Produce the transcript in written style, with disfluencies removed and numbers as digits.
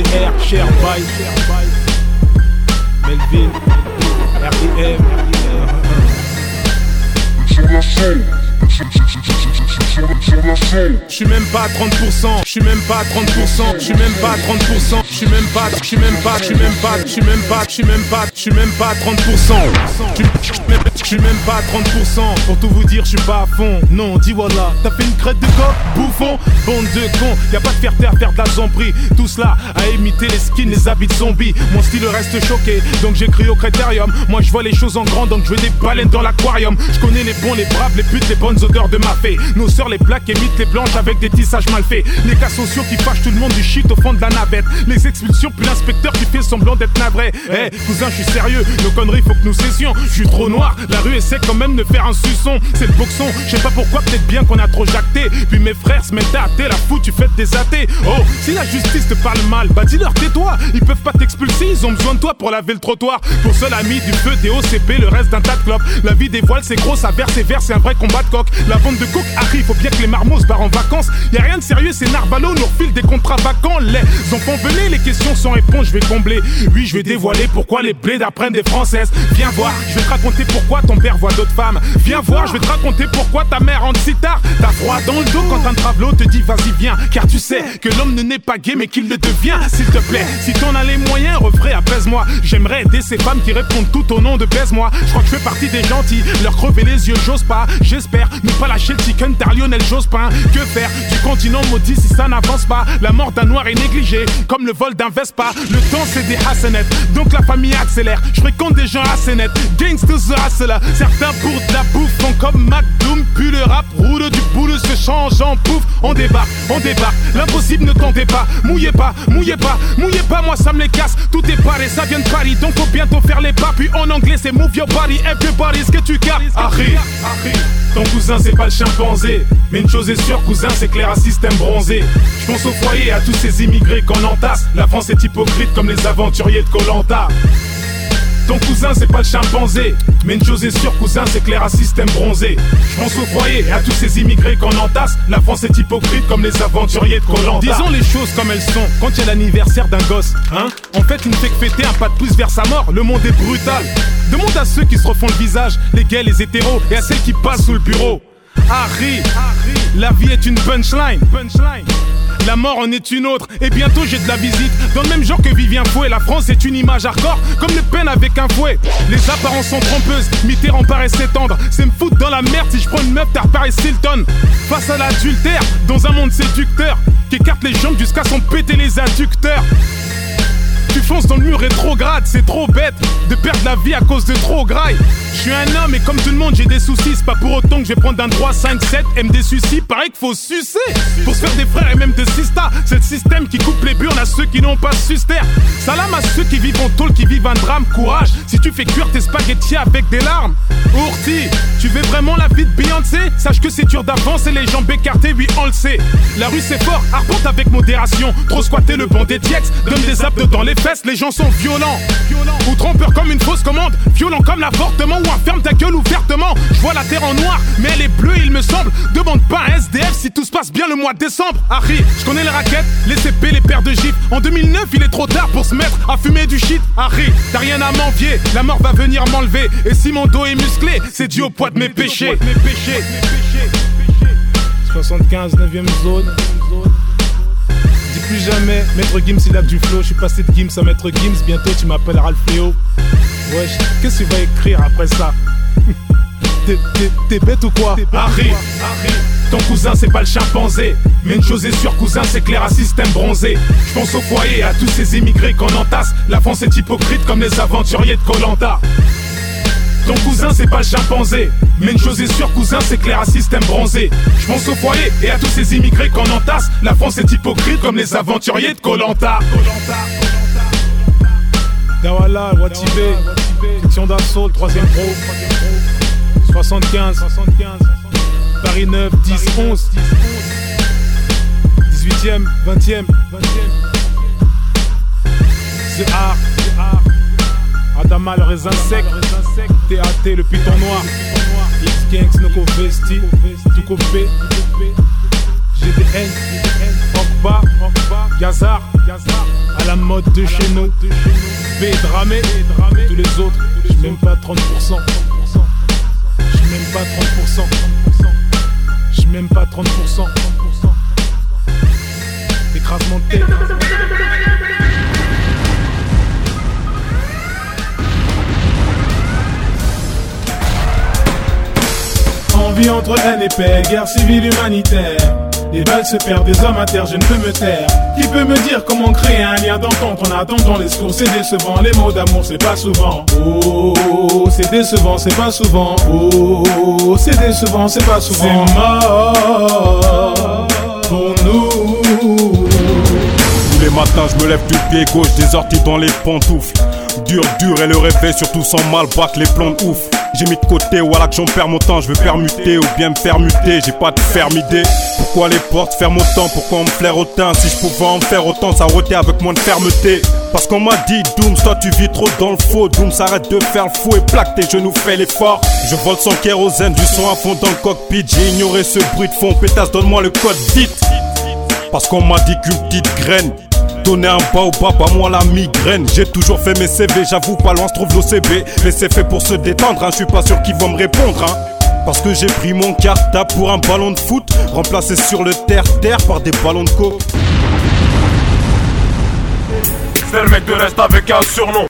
GDR, Cher Bye, Melvin, R.I.M. Je suis même pas à 30%, je suis même pas à 30%, je suis même pas à 30%, je suis même pas à 30%. Je suis même pas à 30%, pour tout vous dire, je suis pas à fond. Non, dis voilà, t'as fait une crête de coq, bouffon, bande de cons. Y'a pas de fierté à faire de la zombie. Tout cela à imiter les skins, les habits de zombies. Mon style reste choqué, donc j'écris au critérium. Moi je vois les choses en grand, donc je veux des baleines dans l'aquarium. Je connais les bons, les braves, les putes, les bonnes odeurs de ma fée. Nos sœurs les plaques émitent les blanches avec des tissages mal faits. Les cas sociaux qui fâchent tout le monde, du shit au fond de la navette. Les expulsions puis l'inspecteur qui fait semblant d'être navré. Cousin je suis sérieux, nos conneries faut que nous cessions. Je suis trop noir, la rue essaie quand même de faire un suçon. C'est le boxon, je sais pas pourquoi, peut-être bien qu'on a trop jacté. Puis mes frères se mettent à athée, la fout tu fais des athées. Oh, si la justice te parle mal, bah dis-leur tais-toi. Ils peuvent pas t'expulser, ils ont besoin de toi pour laver le trottoir. Pour seul ami du feu, des OCP, le reste d'un tas de clopes. La vie des voiles c'est gros, ça verse et verse, c'est un vrai combat de coq. La vente de coke arrive, faut bien que les marmots se barrent en vacances. Y'a rien de sérieux, c'est Narvalo nous refile des contrats vacants. Les enfants venez, les questions sans réponse, je vais combler. Oui, je vais dévoiler pourquoi les blés apprennent des françaises. Viens voir, je vais te raconter pourquoi ton père voit d'autres femmes. Viens voir, je vais te raconter pourquoi ta mère rentre si tard. T'as froid dans le dos quand un travelo te dit vas-y viens. Car tu sais que l'homme ne naît pas gay mais qu'il le devient. S'il te plaît, si t'en as les moyens, refrais apaise-moi. J'aimerais aider ces femmes qui répondent tout au nom de baise-moi. Je crois que je fais partie des gentils, leur crever les yeux, j'ose pas. J'espère ne pas lâcher le chicken tar Lionel Jospin. Que faire du continent maudit si ça n'avance pas? La mort d'un noir est négligée, comme le vol d'un Vespa. Le temps c'est des hassanettes, donc la famille accélère. Je fréquente des gens assez nets, gangsters the hustler. Certains pour de la bouffe font comme McDoom. Puis le rap roule du boule se change en pouf. On débarque, l'impossible ne tentez pas. Mouillez pas, moi ça me les casse. Tout est paré, ça vient de Paris, donc faut bientôt faire les pas. Puis en anglais c'est move your body, everybody, ce que tu captes. Harry, ton cousin c'est pas le chimpanzé. Mais une chose est sûre cousin, c'est que les racistes aiment bronzer. Je pense au foyer, à tous ces immigrés qu'on entasse. La France est hypocrite comme les aventuriers de Koh-Lanta. Ton cousin c'est pas le chimpanzé. Mais une chose est sûre cousin, c'est que les racistes aiment bronzer. Je pense au foyer et à tous ces immigrés qu'on entasse. La France est hypocrite comme les aventuriers de Koh-Lanta. Disons les choses comme elles sont, quand il y a l'anniversaire d'un gosse, hein. En fait il ne fait que fêter un pas de plus vers sa mort. Le monde est brutal. Demande à ceux qui se refont le visage, les gays, les hétéros, et à celles qui passent sous le bureau. Harry, la vie est une punchline. La mort en est une autre, et bientôt j'ai de la visite. Dans le même genre que Vivien Fouet, la France est une image hardcore, comme Le Pen avec un fouet. Les apparences sont trompeuses, Mitterrand paraissait tendre. C'est me foutre dans la merde si je prends une meuf t'as Paris Hilton. Face à l'adultère, dans un monde séducteur, qui écarte les jambes jusqu'à s'en péter les adducteurs. Tu fonces dans le mur rétrograde, c'est trop bête de perdre la vie à cause de trop graille. Je suis un homme et comme tout le monde j'ai des soucis. C'est pas pour autant que je vais prendre un 3, 5, 7 MD suicide, pareil qu'il faut sucer pour se faire des frères et même de sista. C'est le système qui coupe les burnes à ceux qui n'ont pas suster. Salam à ceux qui vivent en tôle, qui vivent un drame. Courage, si tu fais cuire tes spaghettis avec des larmes. Ourti, tu veux vraiment la vie de Beyoncé? Sache que c'est dur d'avancer les jambes écartées, oui on le sait. La rue c'est fort, arpente avec modération. Trop squatter le banc des TX, donne des abdos dans les fesses, les gens sont violents. Ou trompeurs comme une fausse commande, violents comme l'avortement ou un ferme ta gueule ouvertement. Je vois la terre en noir, mais elle est bleue il me semble. Demande pas un SDF si tout se passe bien le mois de décembre. Harry, je connais les raquettes, les CP, les paires de gifs. En 2009 il est trop tard pour se mettre à fumer du shit. Harry, t'as rien à m'envier, la mort va venir m'enlever. Et si mon dos est musclé, c'est dû au poids de mes péchés. 75, 9ème zone. Dis plus jamais, Maître Gims il a du flow. Je suis passé de Gims à Maître Gims, bientôt tu m'appelleras le fléau. Wesh, qu'est-ce que tu vas écrire après ça? T'es bête ou quoi? Harry, ton cousin c'est pas le chimpanzé. Mais une chose est sûre cousin, c'est que les racistes aiment bronzer. Je pense au foyer, à tous ces immigrés qu'on entasse. La France est hypocrite comme les aventuriers de Koh-Lanta. Ton cousin c'est pas le chimpanzé. Mais une chose est sûre cousin, c'est que les racistes aiment bronzer. Je pense au foyer et à tous ces immigrés qu'on entasse. La France est hypocrite comme les aventuriers de Koh-Lanta. Dawala, Watibé, section d'assaut, 3ème pro. 75, Paris 9, 10, 11. 18ème, 20ème. The Art, Adama le raisin sec, TAT le piton noir, X-Gangs, Noko Vesti, Tukopé, GDN, Okba, Gazar, à la mode de chez nous. Dramé, tous les autres, j'ai même pas 30%. J'ai même pas 30%. J'ai même pas 30%. Écrasement de tête. Envie entre haine et paix, guerre civile humanitaire. Les balles se perdent, des hommes à terre, je ne peux me taire. Qui peut me dire comment créer un lien d'entente en attendant les secours? C'est décevant, les mots d'amour c'est pas souvent. Oh, c'est décevant, c'est pas souvent. Oh, c'est décevant, c'est pas souvent. C'est mort pour nous. Tous les matins je me lève du pied gauche, des orties dans les pantoufles. Dur et le réveil surtout sans mal braque les plans de ouf. J'ai mis de côté, voilà que j'en perds mon temps. Je veux permuter ou bien me faire muter. J'ai pas de ferme idée. Pourquoi les portes ferment autant? Pourquoi on me flaire autant? Si je pouvais en faire autant, ça rotait avec moins de fermeté. Parce qu'on m'a dit Dooms, toi tu vis trop dans le faux. Dooms, arrête de faire le fou et plaque tes genoux, fais l'effort. Je vole sans kérosène, du son à fond dans le cockpit. J'ai ignoré ce bruit de fond, pétasse donne-moi le code vite. Parce qu'on m'a dit qu'une petite graine donner un baobab à moi la migraine. J'ai toujours fait mes CV, j'avoue pas loin se trouve l'OCB. Mais c'est fait pour se détendre, hein. Je suis pas sûr qu'ils vont me répondre, hein. Parce que j'ai pris mon cartable pour un ballon de foot, remplacé sur le terre-terre par des ballons de coke. C'est le mec de l'Est avec un surnom.